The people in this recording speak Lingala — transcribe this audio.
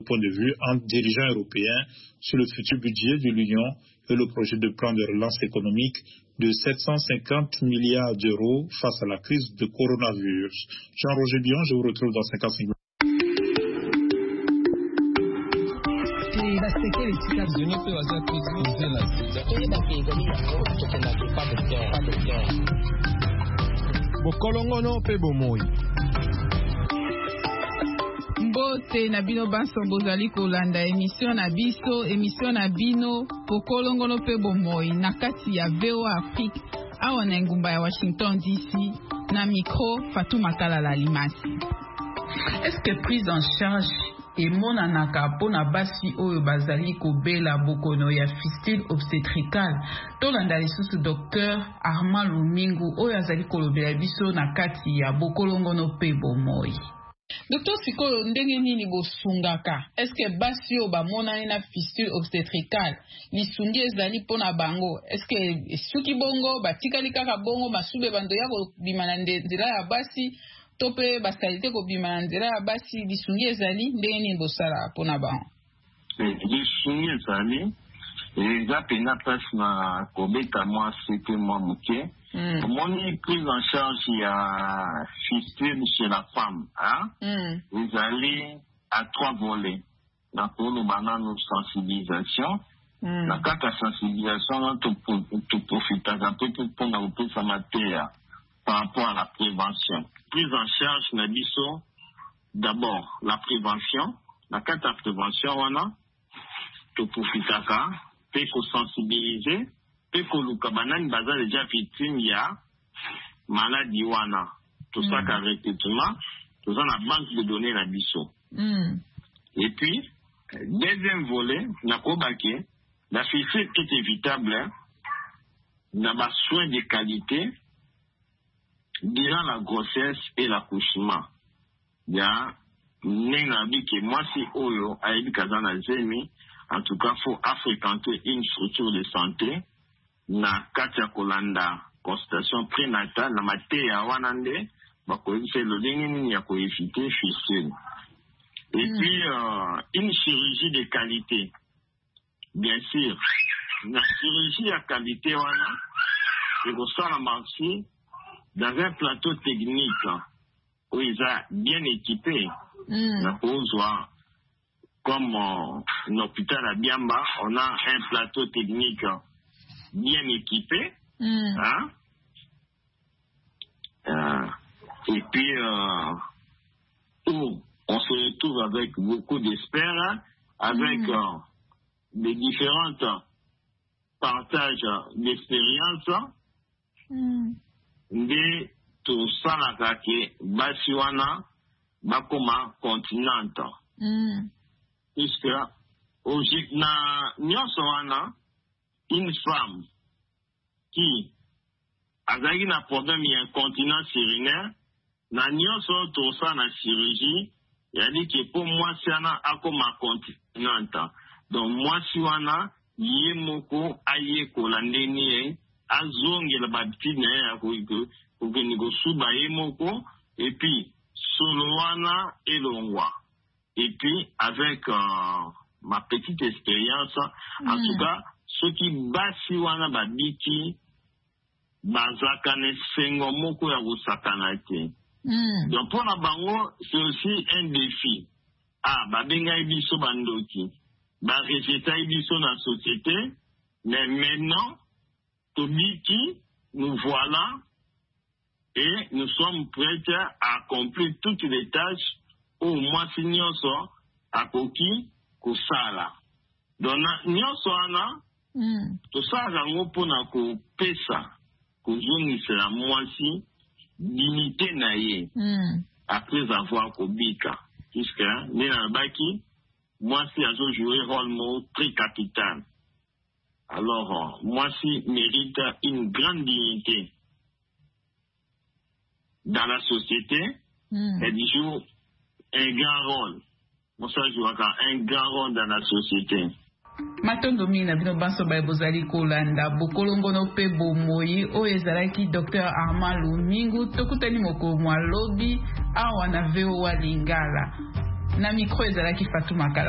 point de vue entre dirigeants européens sur le futur budget de l'Union et le projet de plan de relance économique de 750 milliards d'euros face à la crise de coronavirus. Jean-Roger Bion, je vous retrouve dans 55 minutes. Bokolongono pe bomoi. Mbote na bino banso bozali kolanda émission na bino Bokolongono pe bomoi na kati ya VOA Afrique awa na ngumba ya Washington DC na micro Fatuma Kalala Limasi. Est-ce que prise en charge emonanaka mpona basi oyo bazali kobela bokono ya fistule obstétricale tolanda lisusu Dr Armand Lumingu oyo azali kolobela biso na kati ya Bokolongono pe bomoi. Docteur Sikolo, ndenge nini bosungaka? Est-ce que basi oyo bamonani na fistule obstétricale lisungi ezali mpona bango? Est-ce que suki bongo batikali kaka bongo masube bando ya kobima na nzela ya basi tope basalite kobima na nzela ya basi lisungi ezali ndenge nini bosala mpona bango? Lisungi ezali eza pena place na kobeta mwa sete mwa moke. Mon prise en charge ya fistule chez la femme, vous allez à 3 volets. Na pour nous banano sensibilisation, na kata sensibilisation tu profites un peu pour na opesa matière par rapport à la prévention. Prise en charge na biso d'abord la prévention, na kata prévention wana tu profitaka pe ko sensibiliser pe koluka banani baza déjà victime ya maladie wana tout ça recrutement tout ça na banque de données na biso. Et puis deuxième volet na kobaki la fistule tout évitable na ba soins de qualité durant la grossesse et l'accouchement. Ya nena biki mwasi oyo ayebi kazana zemi en tout cas faut fréquenter une structure de santé na kati ya kolanda consultation prénatale na mateya wana nde bakoyebisa lolenge nini ya koevite fistule. Et puis une chirurgie de qualité, bien sûr. La chirurgie de qualité wana ekosala marché dans un plateau technique où ils sont bien équipés. Na kozwa comme un hôpital à Biamba, on a un plateau technique bien équipé. Et puis, on se retrouve avec beaucoup d'experts, avec des différents partages d'expériences. De tout ça, la Basiwana, Bakoma continente. Puisque, au Jikna, Nyoswana, une femme qui a un problème d'incontinence urinaire, na nyoso to ça na chirurgie, il a dit que pour moi c'est un comme continente. Donc moi si wana yemoko ayeko landeni azonge la babtine ya ko ko suba yemoko et puis solowana elongwa. Et puis avec ma petite expérience, en tout cas ceux qui basi wana babiki bazakane sengo moko ya kosakanate. Donc pour la bango c'est aussi un défi. Babenga ibiso bandoki barejeta ibiso na société, mais maintenant tobiki nous voilà et nous sommes prêts à accomplir toutes les tâches au moins si nyonso akoki kosala. Donc nyonso ana tosala yango mpona kopesa kozongisela mwasi dignité na ye après avoir kobika, puisque nena baki mwasi azo jouer rôle très capital. Alors mwasi mérite une grande dignité dans la société. Elle joue un grand rôle. Mwasi joue un grand rôle dans la société. Matondo mina bino banso ba bozali kolanda Bokolongono pe bomoi o ezalaki Dr Armand Lumingu tokutani moko mwa lobi awa na VOA Lingala na micro ezalaki Fatuma Kalala.